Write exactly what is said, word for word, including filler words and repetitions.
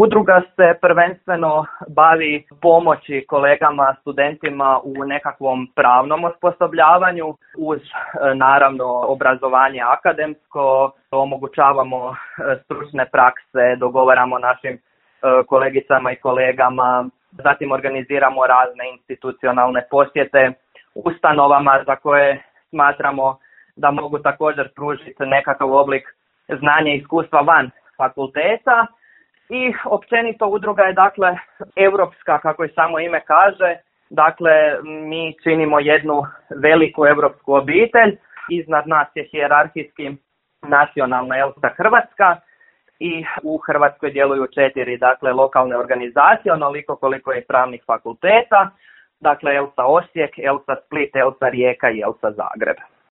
Udruga se prvenstveno bavi pomoći kolegama, studentima u nekakvom pravnom osposobljavanju uz naravno obrazovanje akademsko, omogućavamo stručne prakse, dogovaramo našim kolegicama i kolegama, zatim organiziramo razne institucionalne posjete ustanovama za koje smatramo da mogu također pružiti nekakav oblik znanja i iskustva van fakulteta. I općenito udruga je dakle europska, kako i samo ime kaže, dakle mi činimo jednu veliku europsku obitelj, iznad nas je hijerarhijski nacionalna ELSA Hrvatska i u Hrvatskoj djeluju četiri dakle lokalne organizacije, onoliko koliko je pravnih fakulteta, dakle ELSA Osijek, ELSA Split, ELSA Rijeka i ELSA Zagreb.